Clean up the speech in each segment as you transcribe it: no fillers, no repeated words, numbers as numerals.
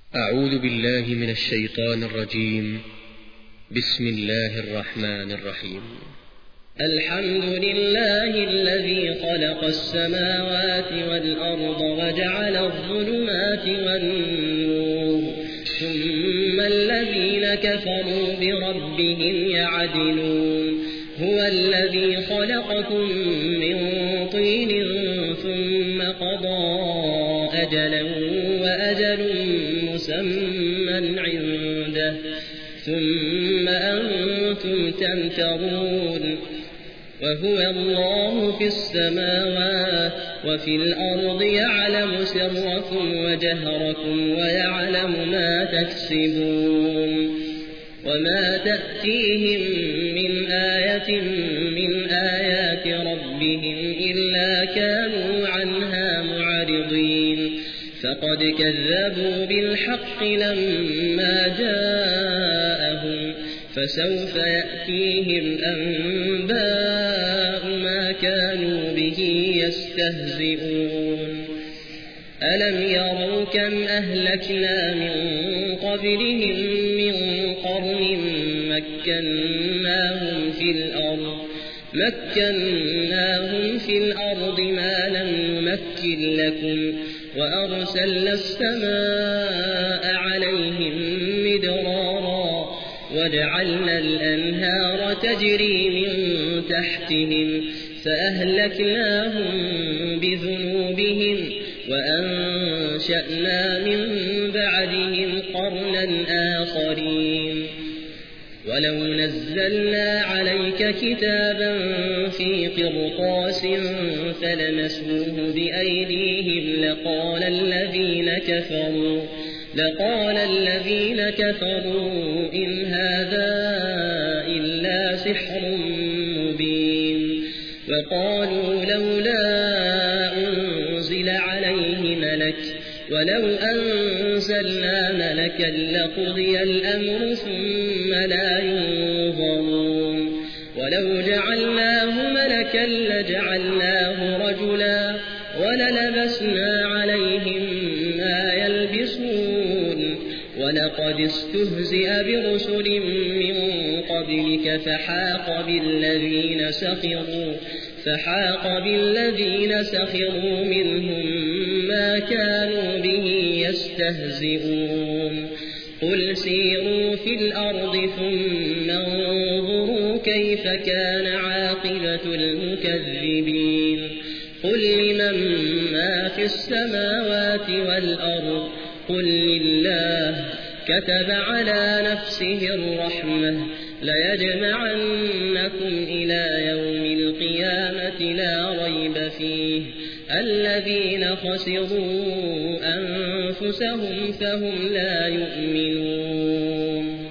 أعوذ بالله من الشيطان الرجيم. بسم الله الرحمن الرحيم. الحمد لله الذي خلق السماوات والأرض وجعل الظلمات والنور ثم الذين كفروا بربهم يعدلون. هو الذي خلقكم من طين ثم قضى أجلا وأجل مسمى عنده ثم أنتم تمترون. وهو الله في السماوات وفي الأرض يعلم سركم وجهركم ويعلم ما تكسبون. وما تأتيهم من آية من آيات ربهم إلا كانوا عنها معرضين. فقد كذبوا بالحق لما جاءهم فسوف يأتيهم أنباء ما كانوا به يستهزئون. ألم يروا كم أهلكنا من قبلهم من قرن مكناهم في الأرض ما لم نمكن لكم وأرسلنا السماء عليهم مدرارا وجعلنا الأنهار تجري من تحتهم فأهلكناهم بذنوبهم وأنشأنا من بعدهم قرنا آخرين. ولو نزلنا عليك كتابا في قرطاس فلمسوه بأيديهم لقال الذين كفروا إن هذا إلا سحر مبين. وقالوا لولا أنزل عليه ملك ولو أنزلنا ملكا لقضي الأمر ثم لا ينظرون. ولو جعلناه ملكا لجعلناه رجلا وللبسنا عليهم ما يلبسون. ولقد استهزئ برسل من قبلك فحاق بالذين سخروا منهم ما كانوا به يستهزئون. قل سيروا في الأرض ثم انظروا كيف كان عاقبة المكذبين. قل لمن ما في السماوات والأرض قل لله كتب على نفسه الرحمة ليجمعنكم إلى يوم القيامة لا ريب فيه الذين خسروا أنفسهم فهم لا يؤمنون.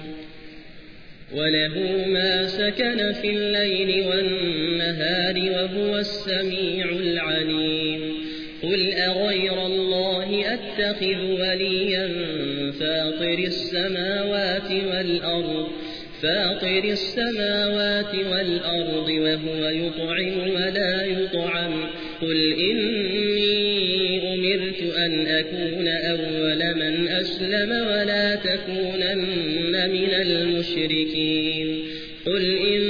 وله ما سكن في الليل والنهار وهو السميع العليم. قل أغير الله أتخذ وليا فاطر السماوات والأرض وهو يطعم ولا يطعم. قل إني أمرت أن أكون أول من أسلم ولا تكونن من المشركين. قل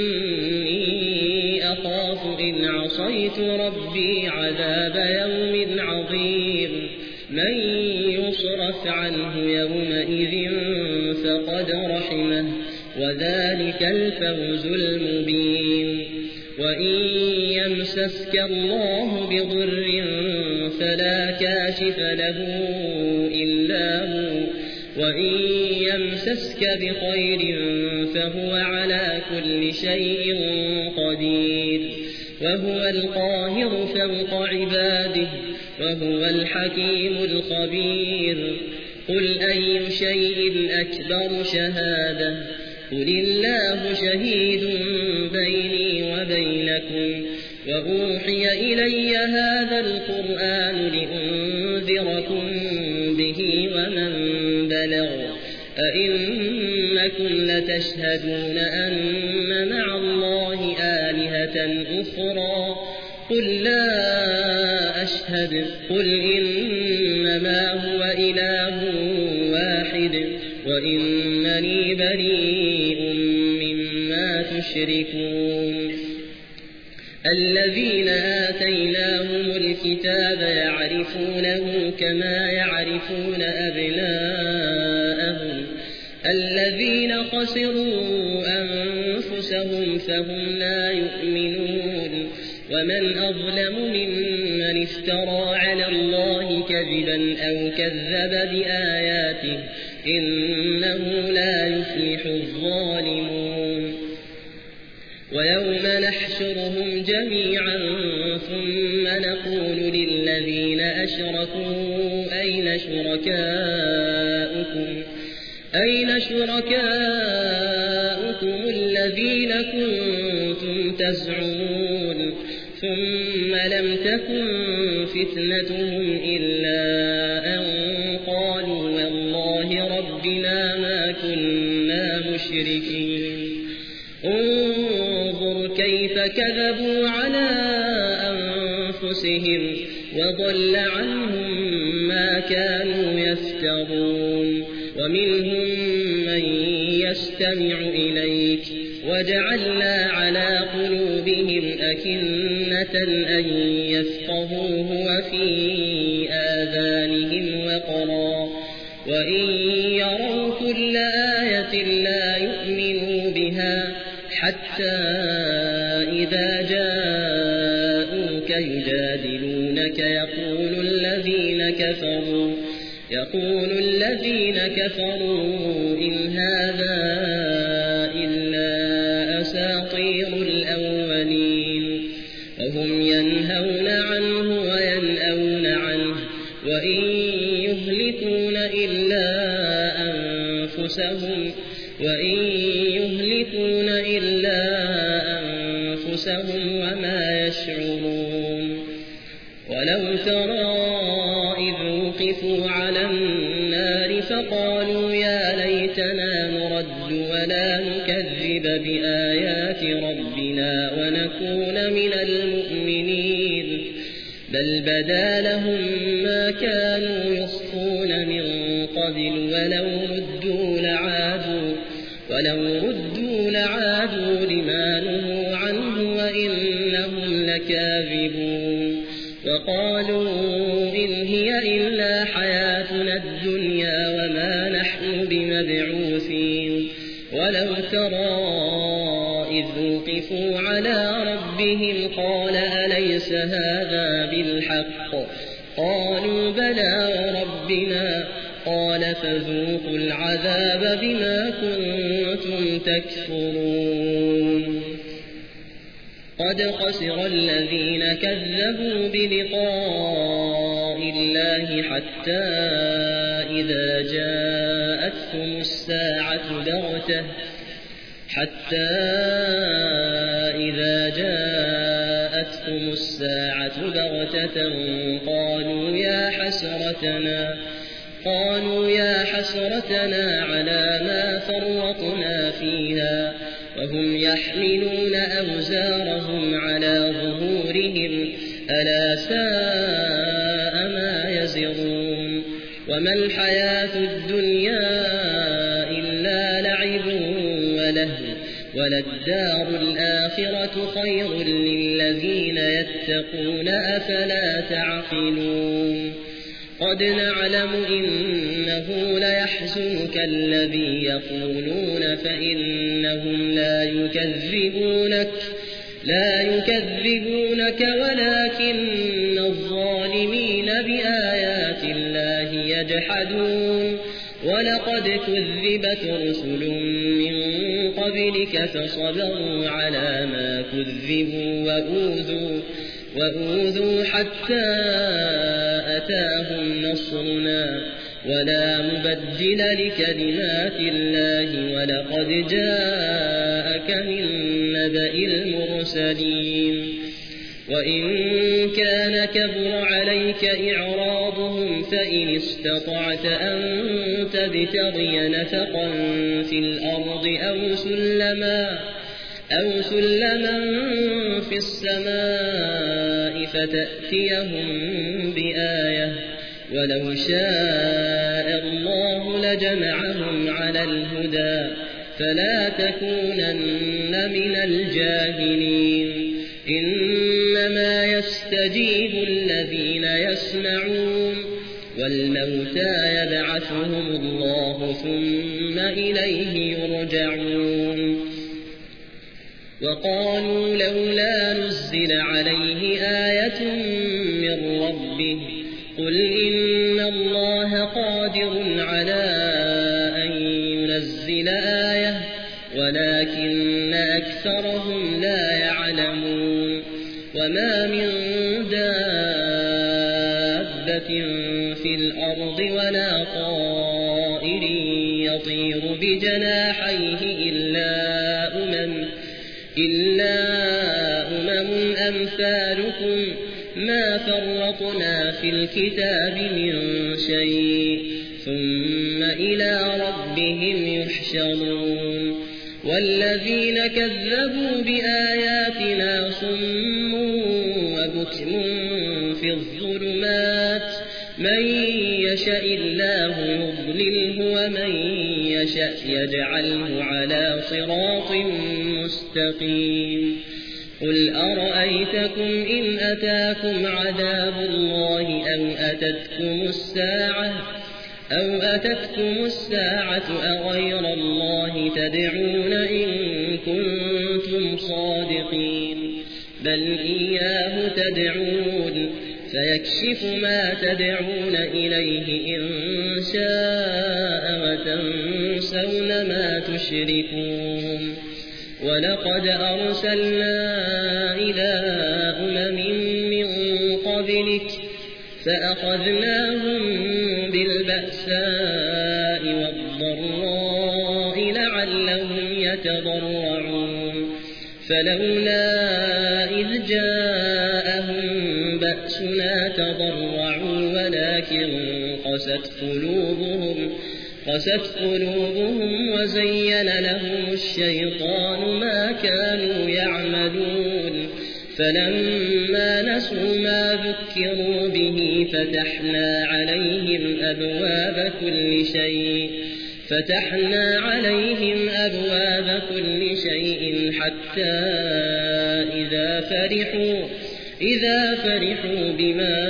إني أخاف إن عصيت ربي عذاب يوم عظيم. من يصرف عنه يومئذ فقد رحمه وذلك الفوز المبين. وإن يمسسك الله بضر فلا كاشف له إلا هو وإن يمسسك بخير فهو على كل شيء قدير. وهو القاهر فوق عباده وهو الحكيم الخبير. قل أي شيء أكبر شهادة قل الله شهيد بيني وبينكم. وأوحي إلي هذا القرآن لأنذركم به ومن بلغ. أئنكم لتشهدون أن مع الله آلهة أخرى قل لا أشهد. قل إنما هو إله واحد وإنني بريء مما تشركون الذين آتيناهم الكتاب يعرفونه كما يعرفون أبناءهم الذين خسروا أنفسهم فهم لا يؤمنون ومن أظلم ممن افترى على الله كذبا أو كذب بآياته إنه لا يفلح الظالمون ويوم نحشرهم جميعا ثم نقول للذين أشركوا أين شركاؤكم الذين كنتم تزعمون ثم لم تكن فتنتهم إلا أن قالوا والله ربنا ما كنا مشركين انظر كيف كذبوا على أنفسهم وضل عنهم ما كانوا يفترون ومنهم من يستمع إليك وجعلنا على قلوبهم أكنة أن يفقهوه وفي آذانهم وقرا وإن يروا كل آية لا يؤمنوا بها حتى إذا جاءوك يجادلونك يقول الذين كفروا إن هذا إلا أساطير الأولين وهم ينهون عنه وينأون عنه وإن يهلكون إلا أنفسهم وما يشعرون ولو ترى إذ وقفوا على النار فقالوا يا ليتنا نرد ولا نكذب بآيات ربنا ونكون من المؤمنين بل بدا لهم ما كانوا يخفون من قبل ولو ردوا لعادوا لما نهوا عنه وإنهم لكاذبون وقالوا إن هي إلا حياتنا الدنيا وما نحن بمبعوثين ولو ترى إذ وقفوا على ربهم قال أليس هذا بالحق قالوا بلى وربنا قال فذوقوا العذاب بما كنتم تكفرون قد خسر الذين كذبوا بلقاء الله حتى إذا جاءتهم الساعة بغتة قالوا يا حسرتنا على ما فرطنا فيها وهم يحملون أوزارهم على ظهورهم ألا ساء ما يزرون وما الحياة الدنيا إلا لعب ولهو وللدار الآخرة خير للذين يتقون أفلا تعقلون قد نعلم إنه ليحزنك الذي يقولون فإنهم لا يكذبونك ولكن الظالمين بآيات الله يجحدون ولقد كذبت رسل من قبلك فصبروا على ما كذبوا وأوذوا حتى أتاهم نصرنا ولا مبدل لكلمات الله ولقد جاءك من نبأ المرسلين وإن كان كبر عليك إعراضهم فإن استطعت أن تبتغي نفقا في الأرض أو سلما في السماء فتأتيهم بآية ولو شاء الله لجمعهم على الهدى فلا تكونن من الجاهلين إنما يستجيب الذين يسمعون والموتى يبعثهم الله ثم إليه يرجعون وقالوا لولا نزل عليه آية من ربه قل إن الله قادر على أن ينزل آية ولكن أكثرهم لا يعلمون وما من دابة في الأرض ولا طائر يطير بجناحيه إلا أمم أمثالكم ما فرطنا في الكتاب من شيء ثم إلى ربهم يحشرون والذين كذبوا بآياتنا صم وبكم في الظلمات من يشاء الله يضلله ومن يشاء يجعله على صراط مستقيم قل أرأيتكم إن أتاكم عذاب الله أو أتتكم الساعة أغير الله تدعون إن كنتم صادقين بل إياه تدعون فيكشف ما تدعون إليه إن شاء وتنسون ما تشركون ولقد أرسلنا إلى من قبلك فأخذناهم بالبأساء والضراء لعلهم يتضرعون فلولا إذ جاءهم بأسنا تضرعوا ولكن قست قلوبهم وزين لهم الشيطان ما كانوا يعملون فلما نسوا ما ذكروا به فتحنا عليهم أبواب كل شيء حتى إذا فرحوا بما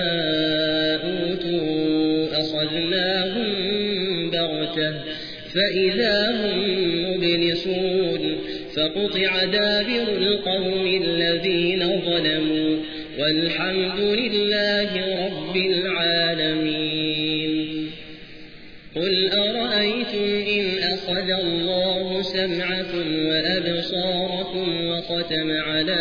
أوتوا أخذناهم بغتة فإذا هم مبلسون فقطع دابر القوم الذين ظلموا والحمد لله رب العالمين قل أرأيتم إن أخذ الله سمعكم وأبصاركم وختم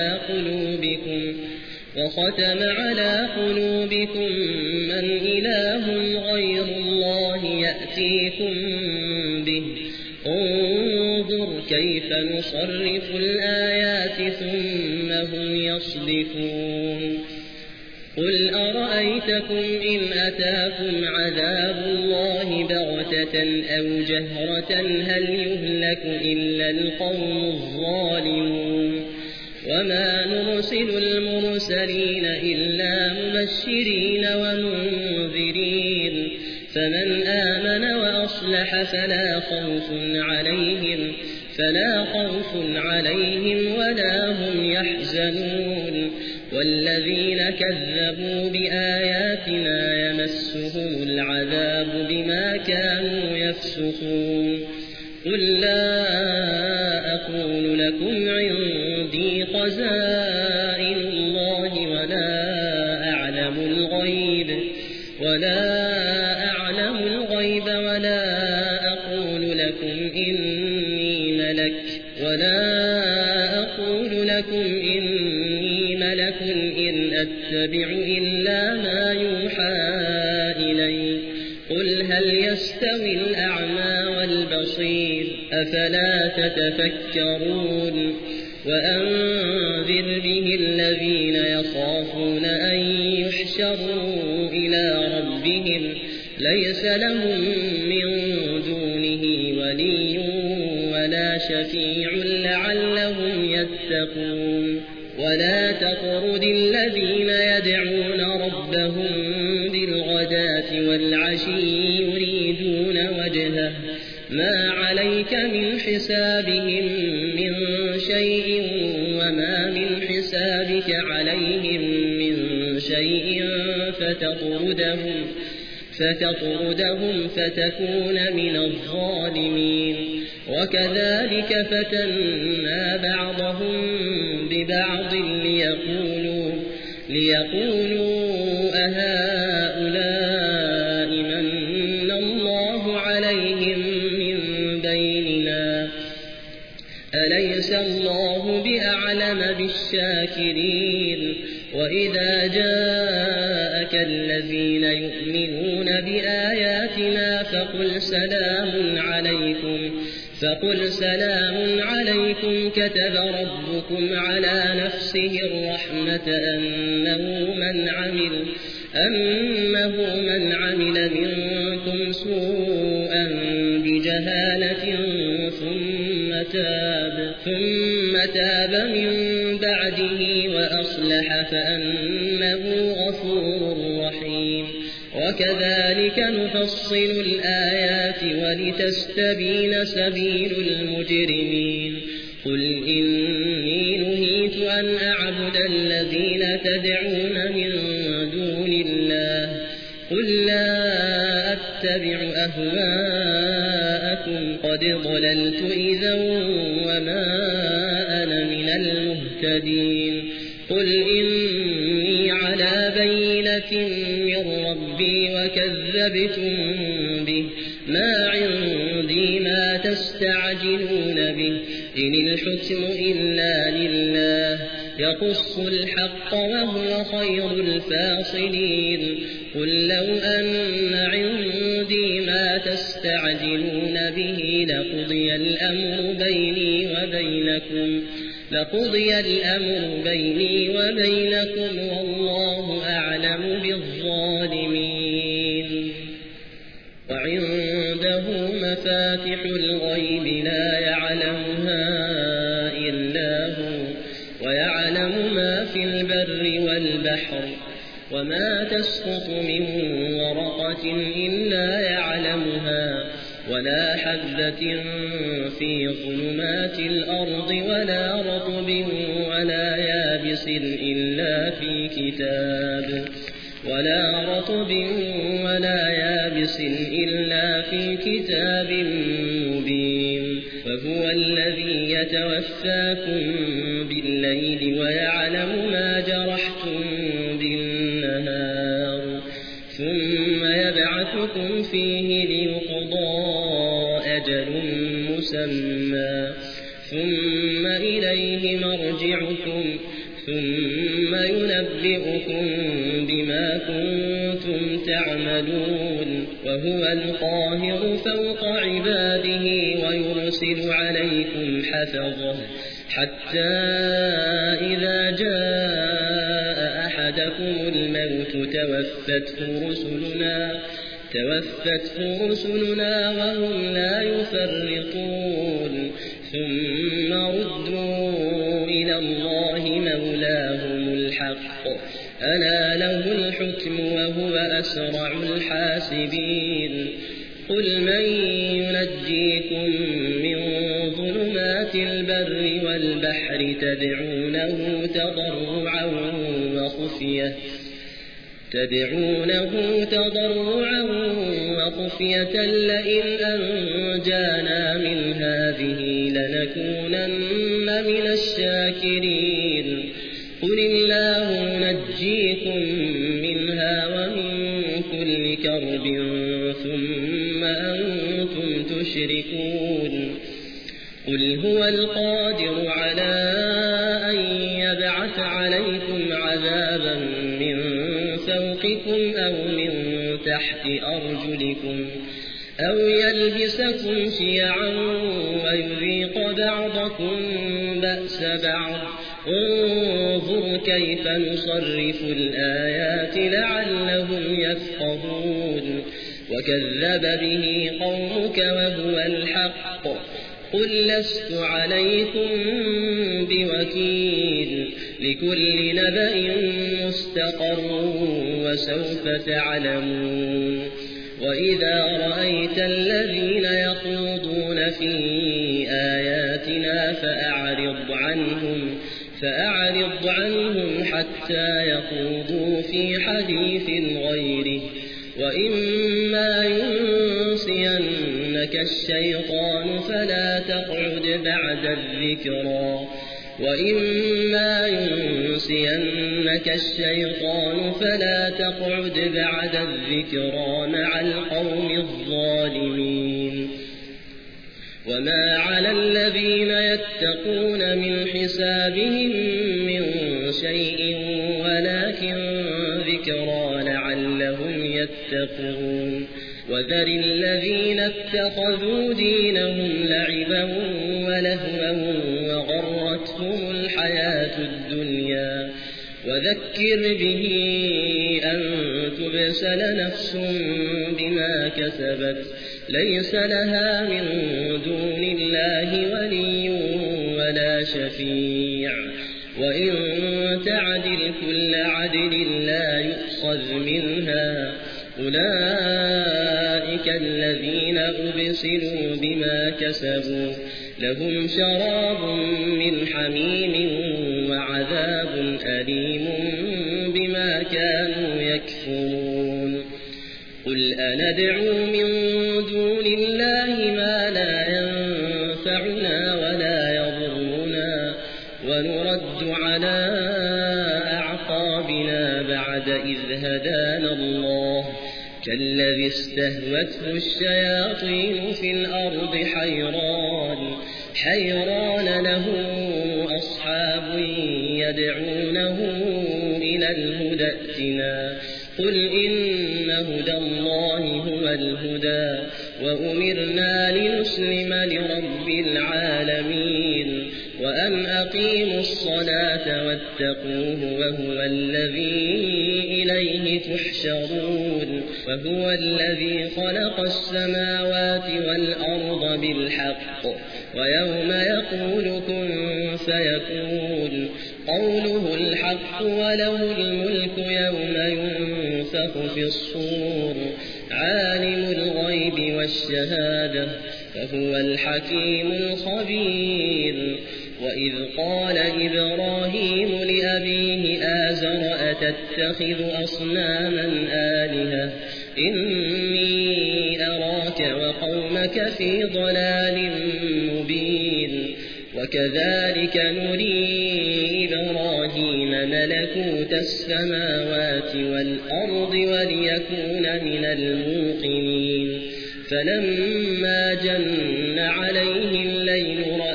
على قلوبكم من إله غير الله يأتيكم به انظر كيف نصرف الآيات ثم هم يصدفون قل أرأيتكم إن أتاكم عذاب الله بغتة أو جهرة هل يهلك إلا القوم الظالمون وما نرسل المرسلين إلا مبشرين ومنذرين فمن آمن وأصلح فلا خوف عليهم ولا هم يحزنون والذين كذبوا بآياتنا يمسهم العذاب بما كانوا يفسقون قل لا أقول لكم عندي خزائن الله ولا أعلم الغيب ولا أقول لكم إني ملك إن أتبع إلا ما يوحى إلي قل هل يستوي الأعمى والبصير أفلا تتفكرون وأنذر به الذين يخافون أن يحشروا إلى ربهم ليس لهم من دونه ولي ولا شفيع لعلهم يتقون ولا تطرد الذين يدعون ربهم بالغداة والعشي يريدون وجهه بغتة ما عليك من حسابهم من شيء وما من حسابك عليهم من شيء فتطردهم فتكون من الظالمين وكذلك فتنا بعضهم ببعض ليقولوا أهؤلاء من الله عليهم من بيننا أليس الله بأعلم بالشاكرين وإذا جاءك الذين يؤمنون بآياتنا فقل سلام عليكم كتب ربكم على نفسه الرحمة أنه من عمل منكم سوءا بجهالة ثم تاب من بعده وأصلح فأنه غفور رحيم وكذلك نفصل الآيات ولتستبين سبيل المجرمين قل إني نهيت أن أعبد الذين تدعون من دون الله قل لا أتبع أهواءكم قد ضللت إذا وما أنا من المهتدين قل إني على بينة من ربي وكذبتم به ما عندي ما تستعجلون به إن الحكم إلا لله يقص الحق وهو خير الفاصلين قل لو أن عندي ما تستعجلون به لقضي الأمر بيني وبينكم والله أعلم بالظالمين وعنده مفاتح الغيب لا يعلمها إلا هو ويعلم ما في البر والبحر وما تسقط من ورقة إلا يعلمها ولا حبة في ظلمات الأرض ولا رطب ولا يابس إلا في كتاب مبين وهو الذي يتوفاكم بالليل ويعلم ما جرحتم بالنهار ثم يبعثكم فيه ليقضى أجل مسمى ثم إليه مرجعكم ثم ينبئكم بما كنتم تعملون وهو القاهر فوق عباده ويرسل عليكم حفظه حتى إذا جاء أحدكم الموت توفته رسلنا وهم لا يفرطون ثم ردوا إلى الله مولاهم الحق ألا له الحكم وهو أسرع الحاسبين قل من ينجيكم من ظلمات البر والبحر تدعونه تضرعا وخفية لئن أنجانا من هذه لنكونن من الشاكرين قل الله ينجيكم منها ومن كل كرب ثم أنتم تشركون قل هو القادر على أن يبعث عليكم عذابا من فوقكم أو من تحت أرجلكم أو يلبسكم شيعا ويذيق بعضكم بأس بعض انظر كيف نصرف الآيات لعلهم يفقهون وكذب به قومك وهو الحق قل لست عليكم بوكيل لكل نبأ مستقر وسوف تعلمون وإذا رأيت الذين يخوضون في آياتنا فأعرض عنهم حتى يخوضوا في حديث غيره وإما ينسينك الشيطان فلا تقعد بعد الذكرى مع القوم الظالمين وما على الذين يتقون من حسابهم من شيء ولكن ذكرى لعلهم يتقون وذر الذين اتخذوا دينهم لعبا ولهوا وغرتهم الحياة الدنيا وذكر به أن تبسل نفس بما كسبت ليس لها من دون الله ولي ولا شفيع وإن تعدل كل عدل لا يؤخذ منها أولئك الذين أبسلوا بما كسبوا لهم شراب من حميم وعذاب أليم بما كانوا يكفرون قل أندعو من دون الله ما لا ينفعنا ولا يضرنا ونرد على أعقابنا بعد إذ هدانا الله كالذي استهوته الشياطين في الأرض حيران له أصحاب يدعونه إلى الهدى ائتنا قل إن هدى الله هو الهدى وأمرنا لنسلم لرب العالمين وأن أقيموا الصلاة واتقوه وهو الذي إليه تحشرون وهو الذي خلق السماوات والأرض بالحق ويوم يقول كن فيكون قوله الحق وله الملك يوم ينفخ في الصور عالم الغيب والشهادة فهو الحكيم الخبير وإذ قال إبراهيم لأبيه آزر أتتخذ أصناما آلهة إني أراك وقومك في ضلال مبين وكذلك نري إبراهيم ملكوت السماوات والأرض وليكون من الموقنين فلما جن عليه الليل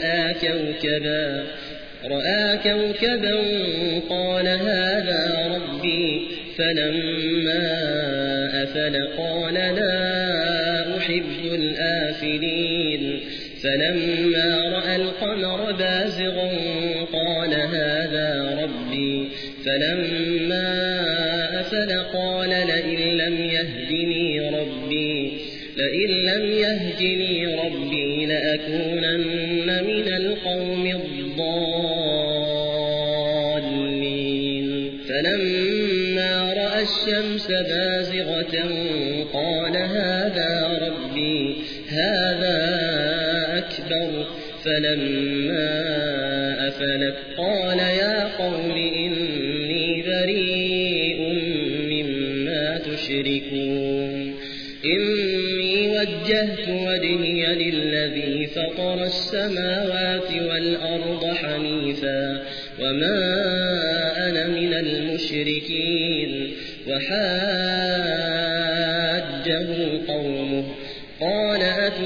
رأى كوكبا قال هذا ربي فلما أفل قال لا أحب الآفلين فلما رأى القمر بازغا قال هذا ربي فلما أفل قال لئن لم يهدني ربي لأكونن من القوم الضالين فلما رأى الشمس بازغة قال هذا ربي هذا أكبر فلما أفلت قال يا قوم إني بريء مما تشركون إني وجهت وجهي للذي فطر السماوات والأرض حنيفا وما أنا من المشركين وحاجه قومه قال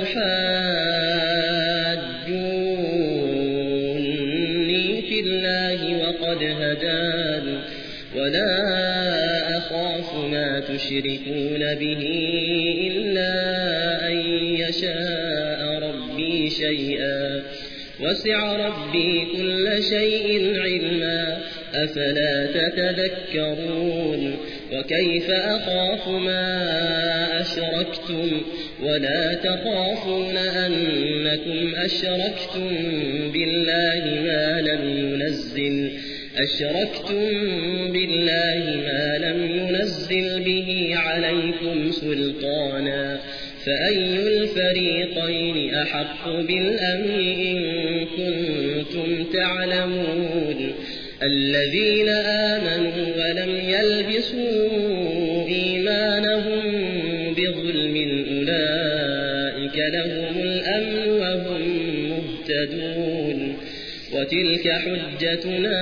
أتحاجوني في الله وقد هدان ولا أخاف ما تشركون به إلا أن يشاء ربي شيئا وسع ربي كل شيء علما أفلا تتذكرون وكيف أخاف ما أشركتم ولا تخافون أنكم أشركتم بالله ما لم ينزل أشركتم بالله ما لم ينزل به عليكم سلطانا فأي الفريقين أحق بالأمن إن كنتم تعلمون الذين آمنوا ولم يلبسوا إيمانهم بظلم أولئك لهم الأمن وهم مهتدون وتلك حجتنا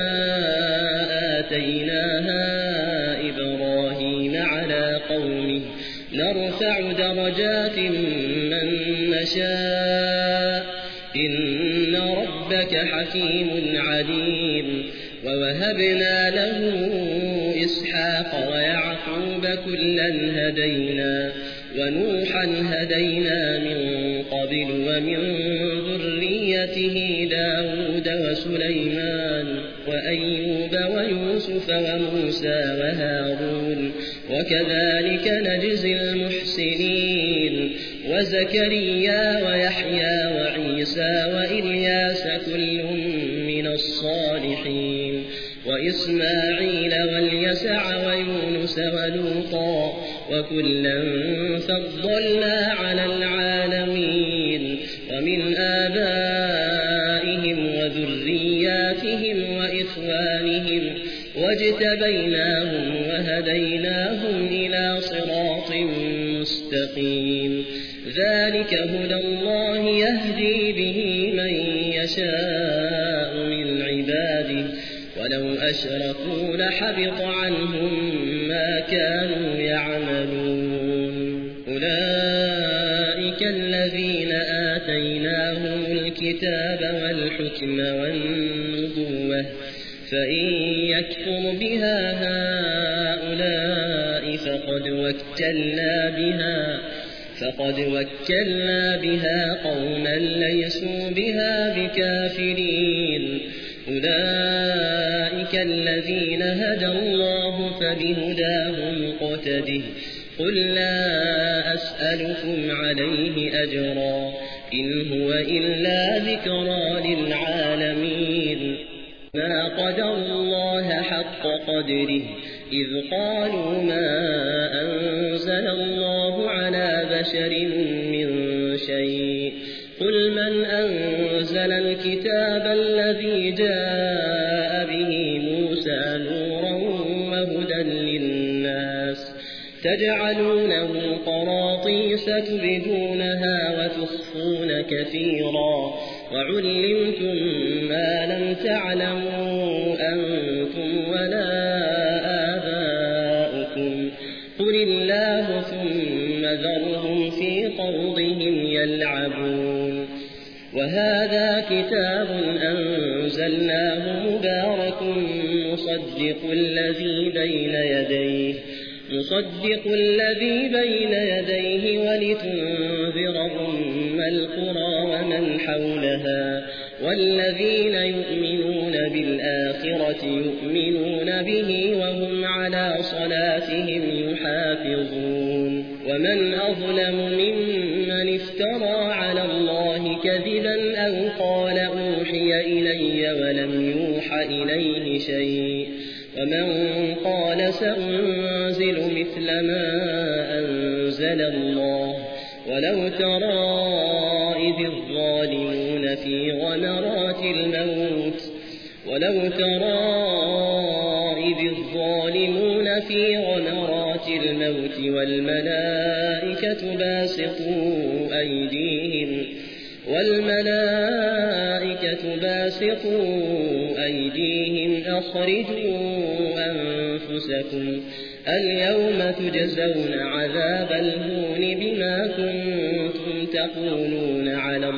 آتيناها إبراهيم على قومه نرفع درجات من نشاء إن ربك حكيم عليم ووهبنا له إسحاق ويعقوب كلا هدينا ونوحا هدينا من قبل ومن ذريته داود وسليمان وأيوب ويوسف وموسى وهارون وكذلك نجزي المحسنين وزكريا ويحيى وعيسى وإلياس كل من الصالحين وإسماعيل واليسع ويونس ولوطا وكلا فضلنا على العالمين ومن آبائهم وذرياتهم وإخوانهم واجتبيناهم وهديناهم إلى صراط مستقيم ذلك هدى الله يهدي به من يشاء من عباده ولو أشركوا لحبط عنهم ما كانوا يعملون أولئك الذين آتيناهم الكتاب والحكم والنبوة فإن يكفر بها هؤلاء فقد وكلنا بها قوما ليسوا بها بكافرين أولئك الذين هدى الله فبهداه مقتده قل لا أسألكم عليه أجرا إن هو إلا ذكرى للعالمين ما قدر الله حق قدره إذ قالوا ما أنزل الله على بشر من شيء قل من أنزل الكتاب الذي جاء به موسى نورا وهدى للناس تجعلونه قراطيس تبدونها وتخفون كثيرا وعلمتم ما لم تعلموا أنتم ولا آباؤكم قل الله ثم ذرهم في خوضهم يلعبون وهذا كتاب أنزلناه مبارك مصدق الذي بين يديه ولتنذر أم القرى ومن حولها والذين يؤمنون بالآخرة يؤمنون به وهم على صلاتهم يحافظون ومن أظلم ممن افترى على الله كذبا أو قال أوحي إلي ولم يوح إليه شيء ومن قال سأنزل مثل ما أنزل الله ولو ترى إذ الظالمون في غمرات الموت والملائكة باسطوا أيديهم أخرجوا أنفسكم اليوم تجزون عذاب الهون بما كنتم تقولون على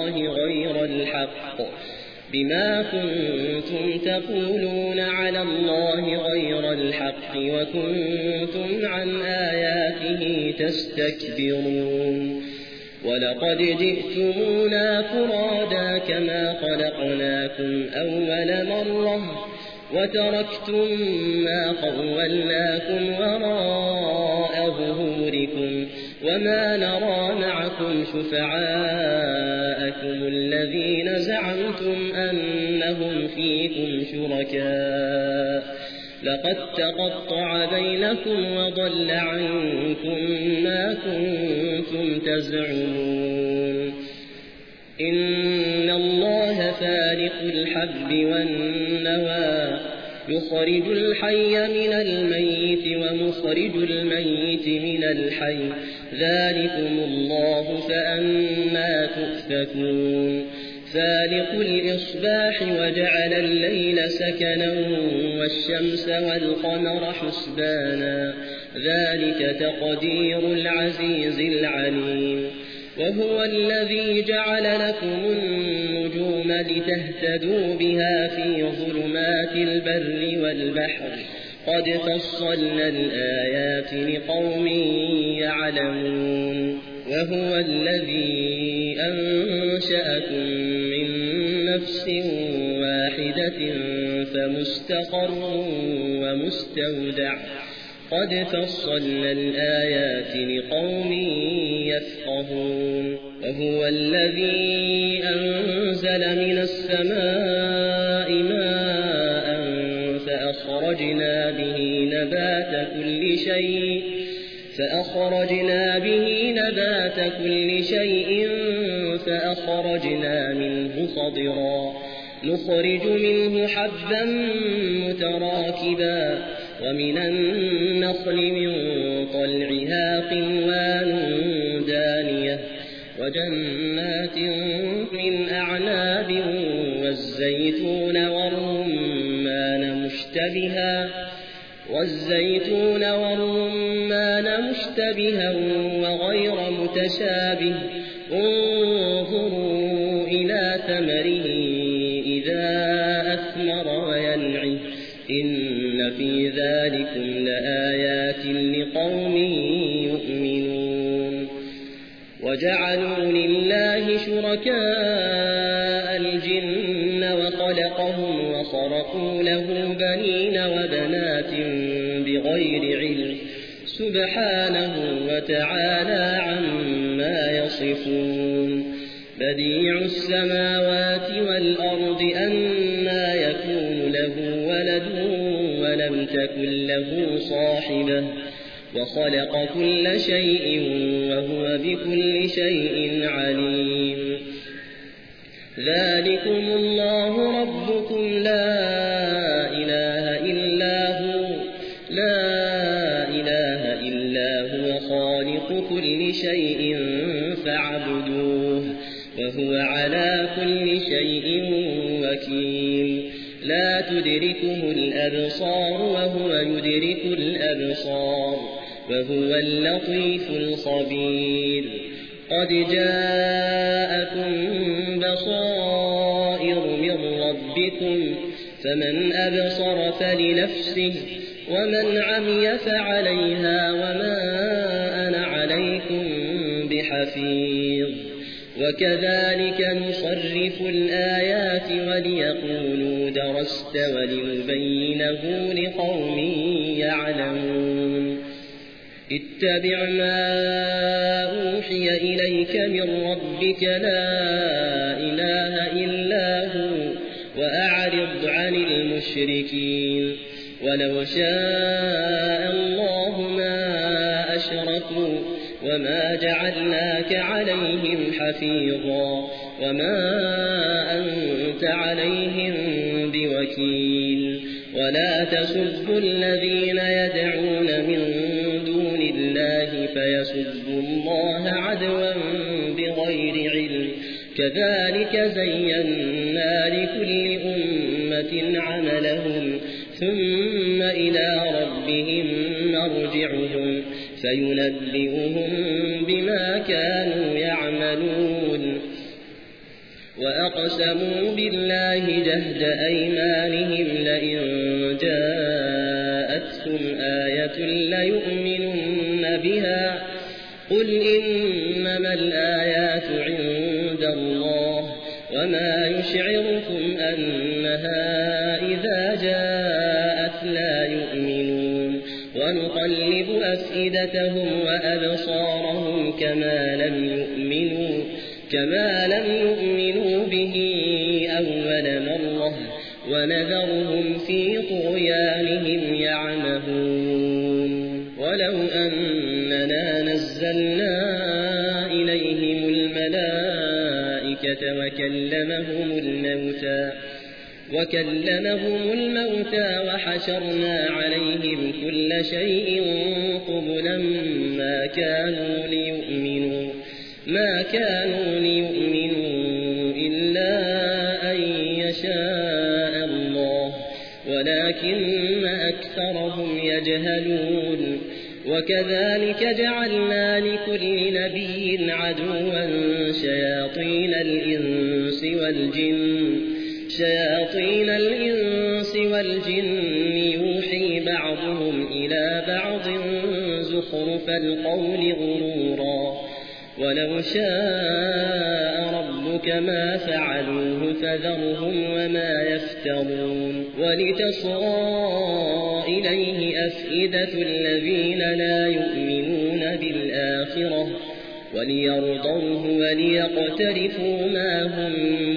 الله غير الحق وكنتم عن آياته تستكبرون ولقد جئتمونا فرادا كما خلقناكم أول مرة وتركتم ما خولناكم وراء ظهوركم وما نرى معكم شفعاءكم الذين زعمتم أنهم فيكم شركاء لقد تقطع بينكم وضل عنكم ما كنتم تزعمون إن الله فالق الحب والنوى يخرج الحي من الميت ومخرج الميت من الحي ذلكم الله فأنى تؤفكون فالق الإصباح وجعل الليل سكنا والشمس والقمر حسبانا ذلك تقدير العزيز العليم وهو الذي جعل لكم النجوم لتهتدوا بها في ظلمات البر والبحر قد فصلنا الآيات لقوم يعلمون وهو الذي أنشأكم من نفس واحدة فمستقر ومستودع قد فصلنا الآيات لقوم يفقهون وهو الذي أنزل من السماء ماء فأخرجنا به نبات كل شيء فأخرجنا منه خضرا نخرج منه حبا متراكبا ومن النخل من طلعها قنوان دانية وجنات من أعناب والزيتون والرمان مشتبها وغير متشابه انظروا إلى ثمره إذا أثمر وينعه إن في ذلكم لآيات لقوم يؤمنون وجعلوا لله شركاء الجن وخلقهم وخرقوا له بنين وبنات بغير علم سبحانه وتعالى عما يصفون بديع السماوات والأرض أنى يكون له ولد ولم تكن له صاحبة وخلق كل شيء وهو بكل شيء عليم ذلكم الله ربكم لا إله إلا هو خالق كل شيء فاعبدوه وهو على كل شيء وكيل لا تدركه الأبصار وهو يدرك الأبصار وهو اللطيف الخبير قد جاءكم بصائر من ربكم فمن أبصر فلنفسه ومن عمي فعليها وما أنا عليكم بحفيظ وكذلك نصرف الآيات وليقولوا درست ولنبينه لقوم يعلمون اتبع ما أوحي إليك من ربك لا إله إلا هو وأعرض عن المشركين ولو شاء الله ما أشركوا وما جعلناك عليهم حفيظا وما أنت عليهم بوكيل ولا تسبوا الذين يدعون من دون الله فيسبوا الله عدوا بغير علم كذلك زينا لكل أمة عملهم ثم إلى ربهم مرجعهم فينبئهم بما كانوا يعملون وأقسموا بالله جهد أيمانهم لئن جاءتهم آية ليؤمنن بها قل إنما الآيات عند الله وما يشعركم أنها إذا جاءت لا يؤمنون ونقلب أفئدتهم وأبصارهم كما لم يؤمنوا به أول مرة ونذرهم في طغيانهم يعمهون ولو أننا نزلنا إليهم الملائكة وكلمهم الموتى وحشرنا عليهم كل شيء قبلا ما كانوا ليؤمنوا إلا أن يشاء الله ولكن أكثرهم يجهلون وكذلك جعلنا لكل نبي عدوا شياطين الإنس والجن يوحي بعضهم إلى بعض زخرف القول غرورا ولو شاء ربك ما فعلوه فذرهم وما يفترون ولتصغى إليه أفئدة الذين لا يؤمنون بالآخرة وليرضوه وليقترفوا ما هم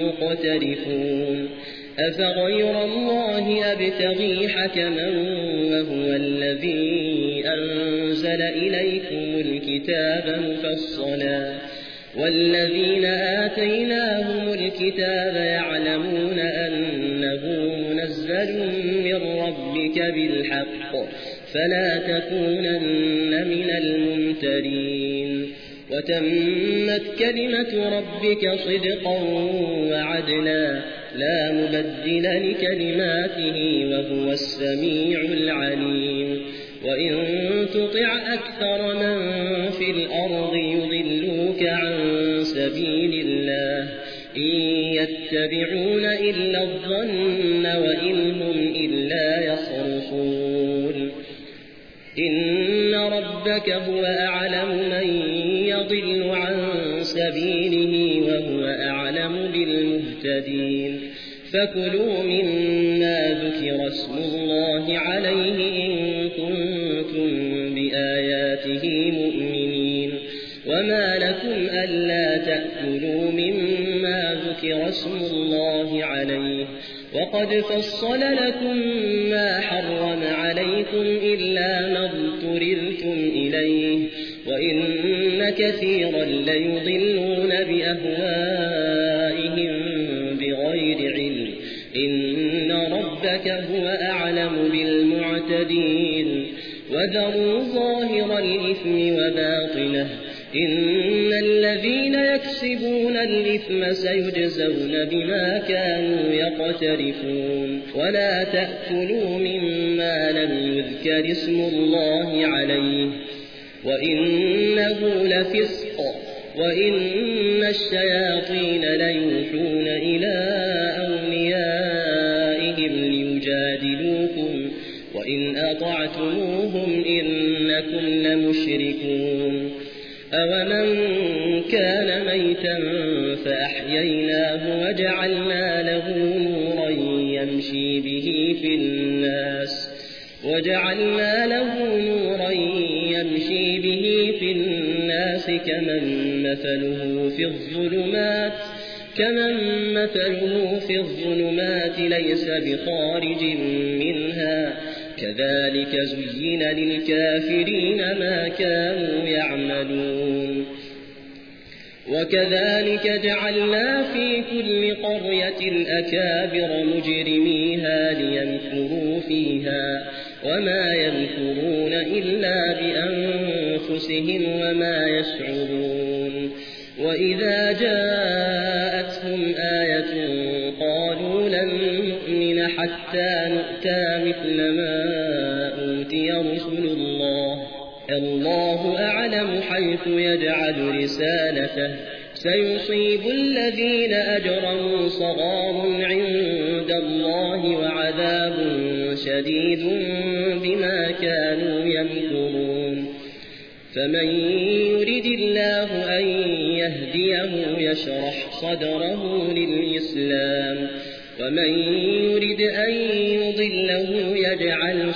مقترفون أفغير الله أبتغي حكما وهو الذي أنزل إليكم الكتاب مفصلا والذين آتيناهم الكتاب يعلمون أنه منزل من ربك بالحق فلا تكونن من الممترين وتمت كلمة ربك صدقا وعدلا لا مبدل لكلماته وهو السميع العليم وإن تطع أكثر من في الأرض يضلوك عن سبيل الله إن يتبعون إلا الظن وإن هم إلا يخرصون إن ربك هو أعلم من يضل عن سبيله وهو أعلم بالمهتدين فكلوا مما ذكر اسم الله عليه إن كنتم بآياته مؤمنين وما لكم ألا تأكلوا مما ذكر اسم الله عليه وقد فصل لكم ما حرم عليكم إلا ما اضطررتم إليه وإن كثيرا ليضلون بأهوائهم بغير علم إن ربك هو أعلم بالمعتدين وذروا ظاهر الإثم وباطنه إن الذين يكسبون الإثم سيجزون بما كانوا يقترفون ولا تأكلوا مما لم يذكر اسم الله عليه وإنه لفسق وإن الشياطين ليوحون إلى أوليائهم ليجادلوكم وإن أطعتموهم إنكم لمشركون أومن كان ميتا فأحييناه وجعلنا له نورا يمشي به في الناس كمن مثله في الظلمات ليس بخارج منها كذلك زين للكافرين ما كانوا يعملون وكذلك جعلنا في كل قرية أكابر مجرميها ليمكروا فيها وما يمكرون إلا بأنفسهم وما يشعرون وإذا جاءتهم آية قالوا لن نؤمن حتى نؤتى مثل ما أوتي رسل الله أعلم حيث يجعل رسالته سيصيب الذين أجرموا صغار عند الله وعذاب شديد بما كانوا يمكرون فمن يرد الله أن يهديه يشرح صدره للإسلام ومن يرد أن يضله يجعل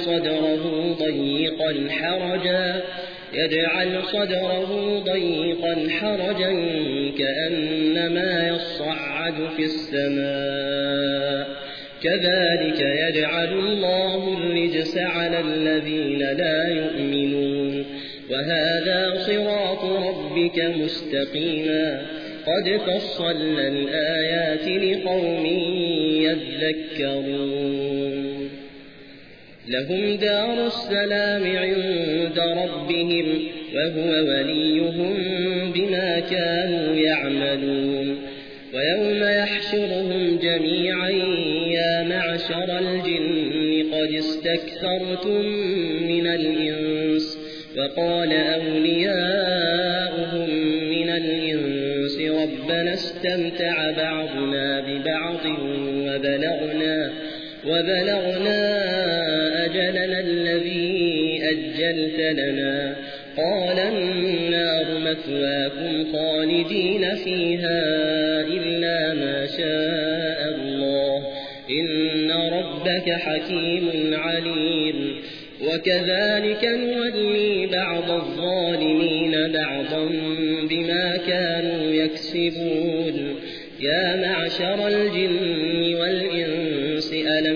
صدره ضيقا حرجا كأنما يصعد في السماء كذلك يجعل الله الرجس على الذين لا يؤمنون وهذا صراط ربك مستقيما قد فصلنا الآيات لقوم يذكرون لهم دار السلام عند ربهم وهو وليهم بما كانوا يعملون ويوم يحشرهم جميعا يا معشر الجن قد استكثرتم من الإنس وقال أولياؤهم من الإنس ربنا استمتع بعضنا ببعض وبلغنا أجلنا الذي أجلت لنا قال النار مثواكم خالدين فيها إلا ما شاء الله إن ربك حكيم عليم وكذلك نولي بعض الظالمين بعضا بما كانوا يكسبون يا معشر الجن والإنس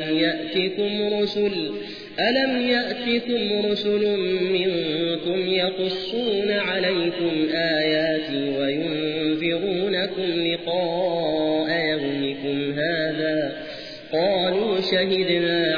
ألم يأتكم رسل منكم يقصون عليكم آياتي وينذرونكم لقاء يومكم هذا قالوا شهدنا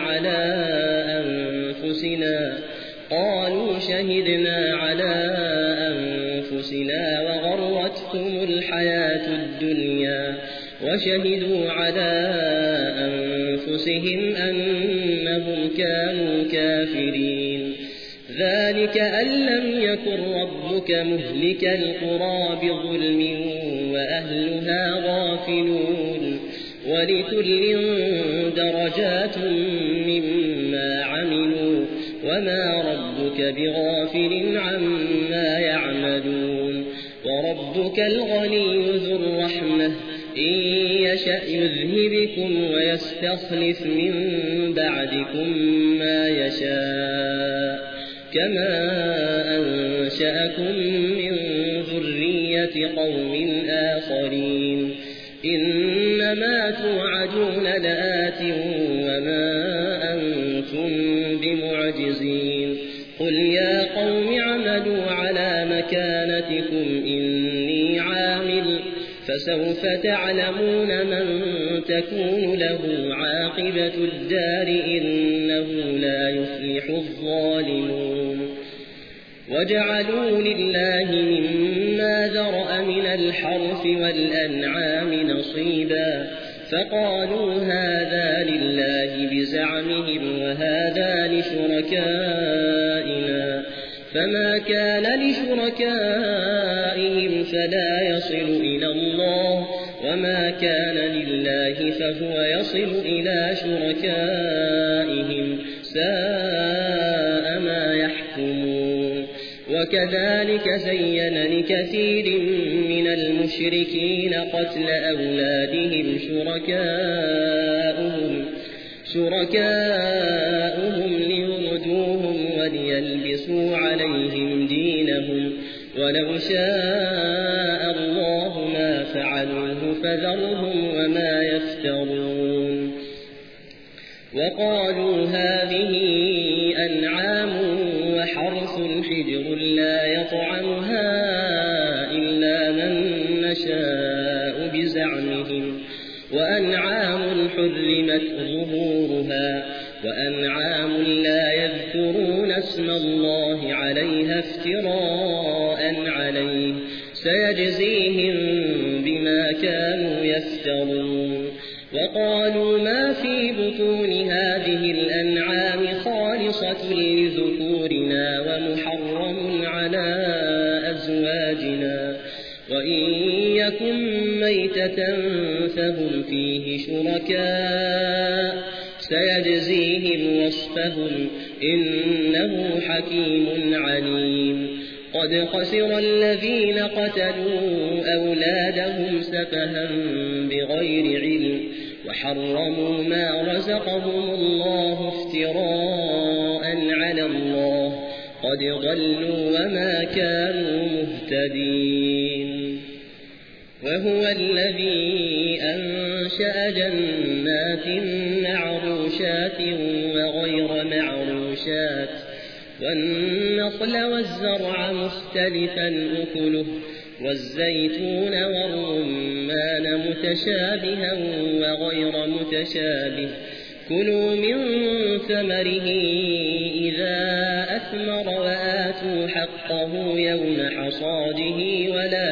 على أنفسنا وغرتهم الحياة الدنيا وشهدوا على أنفسهم أنهم كانوا كافرين ذلك أن لم يكن ربك مهلك القرى بظلم وأهلها غافلون ولكل درجات مما عملوا وما ربك بغافل عما يعملون وربك الغني ذو الرحمة إن يشأ يذهبكم ويستخلف من بعدكم ما يشاء كما أنشأكم من ذرية قوم آخرين إنما توعدون لآت وما أنتم بمعجزين قل يا قوم اعملوا على مكانتكم إني عامل فسوف تعلمون من تكون له عاقبة الدار إنه لا يفلح الظالمون وجعلوا لله مما ذرأ من الحرث والأنعام نصيبا فقالوا هذا لله بزعمهم وهذا لشركائنا فما كان لشركائهم فلا يصل إلى الله وما كان لله فهو يصل إلى شركائهم ساء ما يحكمون وكذلك زين لكثير من المشركين قتل أولادهم شركاؤهم ليردوهم وليلبسوا عليهم دينهم ولو شاء الله ما فعلوه فذرهم وما يفترون وقالوا هذه أنعام وحرث حجر لا يطعمها إلا من نشاء بزعمهم وأنعام حرمت ظهورها وأنعام لا يذكرون اسم الله عليها افتراء عليه سيجزيهم بما كانوا يفترون وقالوا ما في بطون هذه الأنعام خالصة لذكورنا ومحرم على أزواجنا وإن يكن ميتة فهم فيه شركاء سيجزيهم وصفهم إنه حكيم عليم قد خسر الذين قتلوا أولادهم سفها بغير علم وحرموا ما رزقهم الله افتراء على الله قد ضلوا وما كانوا مهتدين. وهو الذي أنشأ جنات معروشات وغير معروشات والنخل والزرع مختلفا أكله والزيتون والرمان متشابها وغير متشابه كلوا من ثمره إذا أثمر وآتوا حقه يوم حصاده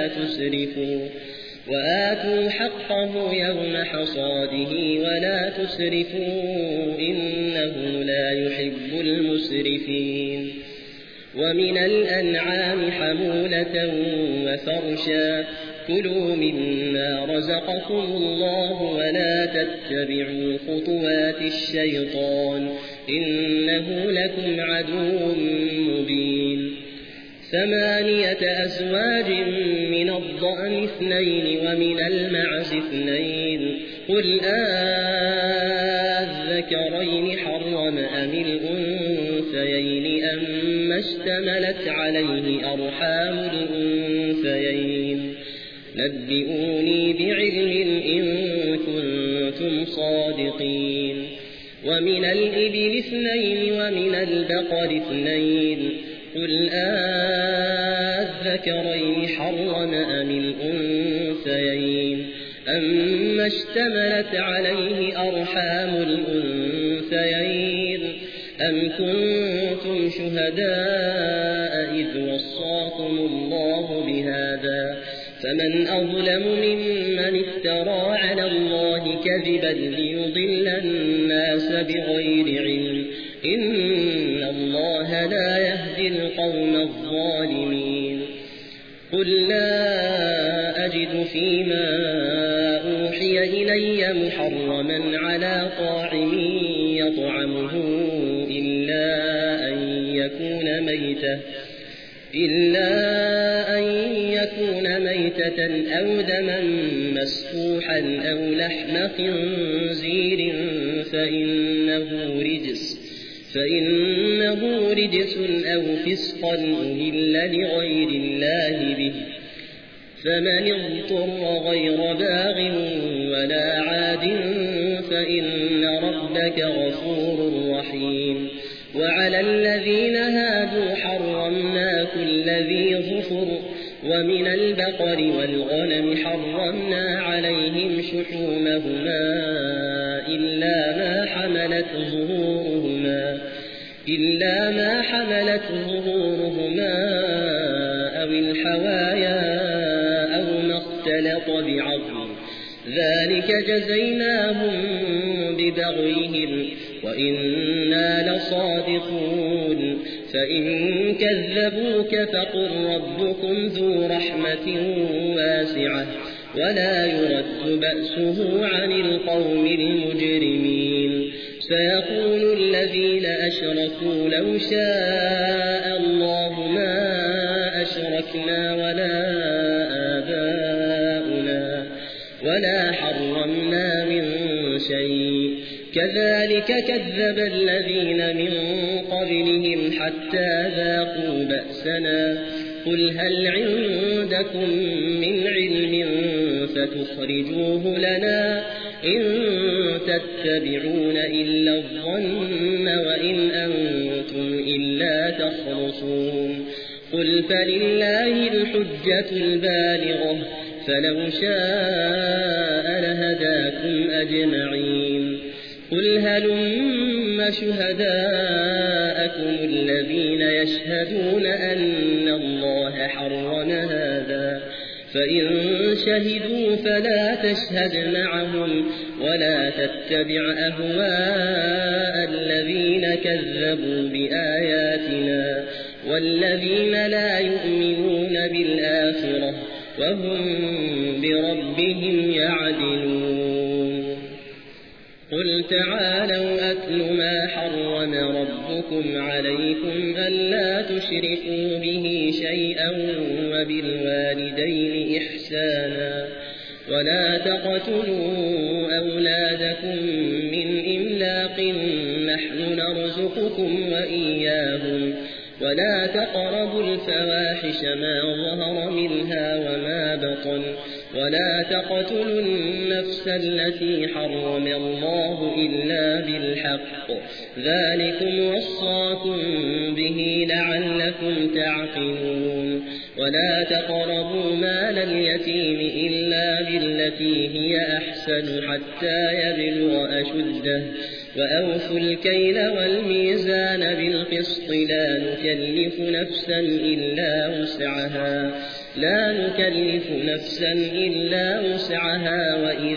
ولا تسرفوا إنه لا يحب المسرفين. ومن الأنعام حمولة وفرشا كلوا مما رزقكم الله ولا تتبعوا خطوات الشيطان إنه لكم عدو مبين. 8 أزواج من الضأن 2 ومن المعز 2 قل أذكرين حرم أم الأنثيين أما اشتملت عليه أرحام الأنثيين نبئوني بعلم إن كنتم صادقين. ومن الإبل 2 ومن البقر 2 قل أذكرين حرم أم الأنثيين أما اشتملت عليه أرحام الأنثيين أم كنتم شهداء إذ وصاكم الله بهذا فمن أظلم ممن افترى على الله كذبا ليضل الناس بغير علم إن الله لا يهدي القوم الظالمين. قل لا أجد فيما أوحي إلي محرما على طاعم يطعمه إلا أن يكون ميتة أو دما مسفوحا أو لحم خنزير فإنه رجس أو فسقا أهل لغير الله به فمن اضطر غير باغ ولا عاد فإن ربك غفور رحيم. وعلى الذين هادوا حرمنا كل ذي ظفر ومن البقر والغنم حرمنا عليهم شحومهما إلا ما حملت ظهورهما أو الحوايا أو ما اختلط بعظم ذلك جزيناهم ببغيهم وإنا لصادقون. فإن كذبوك فقل ربكم ذو رحمة واسعة ولا يرد بأسه عن القوم المجرمين. سيقول الذين أشركوا لو شاء الله ما أشركنا ولا آباؤنا ولا حرمنا من شيء كذلك كذب الذين من قبلهم حتى ذاقوا بأسنا قل هل عندكم من علم فتخرجوه لنا إن تتبعون إلا الظن وإن أنتم إلا تخرصون. قل فلله الحجة البالغة فلو شاء لهداكم أجمعين. قل هلم شهداءكم الذين يشهدون أن الله حرم هذا فإن شهدوا فلا تشهد معهم ولا تتبع أهواء الذين كذبوا بآياتنا والذين لا يؤمنون بالآخرة وهم بربهم يعدلون. قل تعالوا أتل ما حرم ربكم عليكم ألا تشركوا به شيئا وبالوالدين إحسانا ولا تقتلوا أولادكم من إملاق نحن نرزقكم وإياهم ولا تقربوا الفواحش ما ظهر منها وما بطن ولا تقتلوا النفس التي حرم الله إلا بالحق ذلكم وصاكم به لعلكم تعقلون ولا تقربوا مال اليتيم إلا بالتي هي أحسن حتى يبلغ أشده وأوفوا الكيل والميزان بالقسط لا نكلف نفسا إلا وسعها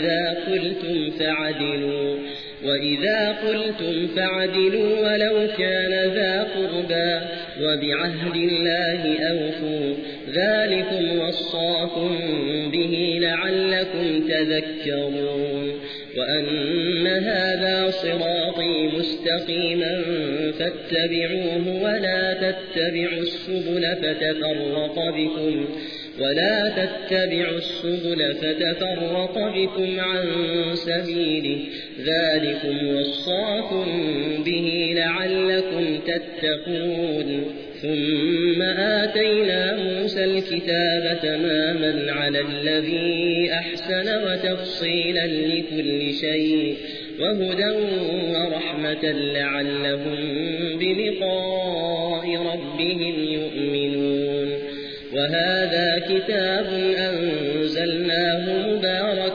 وإذا قلتم فاعدلوا ولو كان ذا قربى وبعهد الله أوفوا ذلكم وصاكم به لعلكم تذكرون وأن هذا صراطي مستقيما فاتبعوه ولا تتبعوا السبل فتفرق بكم عن سبيله ذلكم وصاكم به لعلكم تتقون ثم آتينا موسى الكتاب تماما على الذي أحسن وتفصيلا لكل شيء وهدى ورحمة لعلهم بلقاء ربهم يؤمنون وهذا كتاب أنزلناه مبارك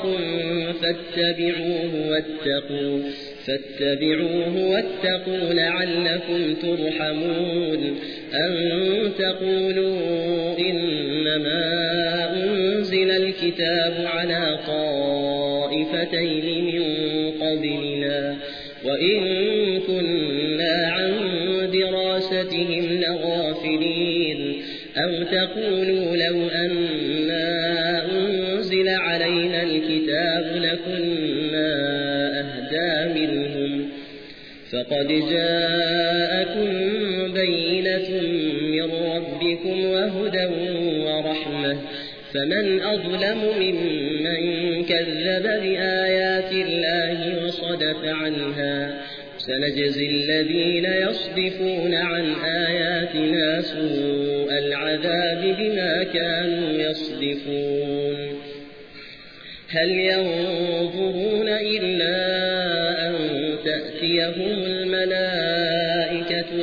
فاتبعوه واتقوا لعلكم ترحمون أن تقولوا إنما أنزل الكتاب على طائفتين من قبلنا وإن كنا عن دراستهم لغافلين أو تقولوا لو أنا أنزل علينا الكتاب لكنا أهدى منهم فقد جاءكم بينة من ربكم وهدى ورحمة فمن أظلم ممن كذب بآيات الله وصدف عنها سنجزي الذين يصدفون عن آياتنا سوء العذاب بما كانوا يصدفون هل ينظرون إلا أن تأتيهم الملائكة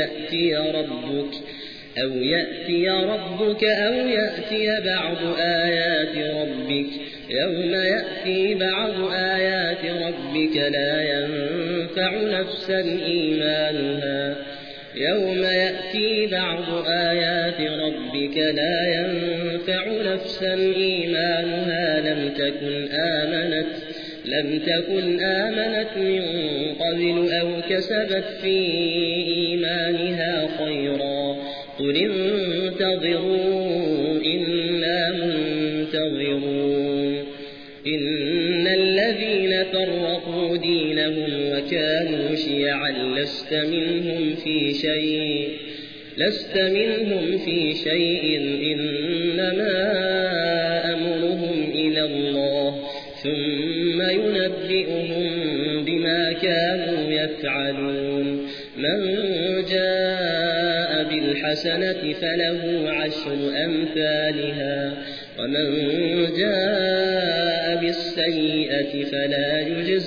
أو يأتي ربك أو يأتي بعض آيات ربك يوم يأتي بعض آيات ربك لا ينفع نفسا إيمانها لم تكن آمنت من قبل أو كسبت في إيمانها خيرا قل انتظروا إنا منتظرون إن الذين فرقوا دينهم وكانوا شيعا لست منهم في شيء إنما أمرهم إلى الله ثم ينبئهم بما كانوا يفعلون من جاء بالحسنة فله 10 أمثالها ومن جاء بالسيئة فلا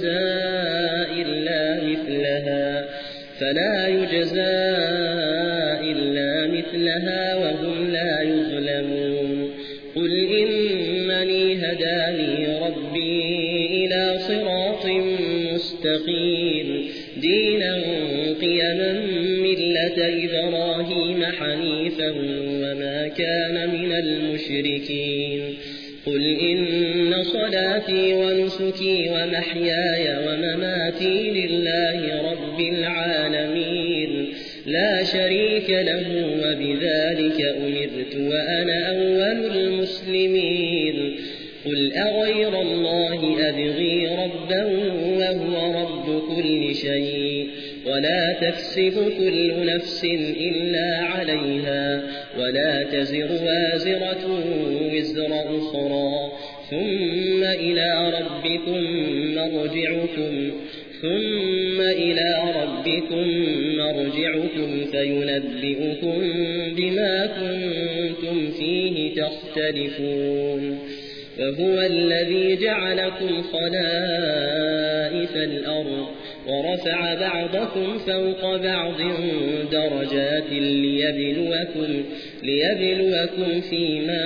يجزى إلا مثلها وهم لا يظلمون قل إنني هداني ربي إلى صراط مستقيم دينا قيما ملة إبراهيم حنيفا وما كان من المشركين قل إن صلاتي ونسكي ومحياي ومماتي لله رب العالمين لا شريك له وبذلك أمرت وأنا أول المسلمين قل أغير الله أبغي ربا وهو رب كل شيء ولا تكسب كل نفس إلا عليها ولا تزر وازرة وزر أخرى ثم إلى ربكم مرجعكم فينبئكم بما كنتم فيه تختلفون فهو الذي جعلكم خلائف الأرض ورفع بعضكم فوق بعض درجات ليبلوكم فيما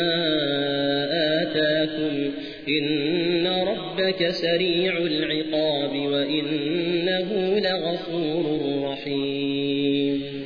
آتاكم إن ربك سريع العقاب وإنه لغفور رحيم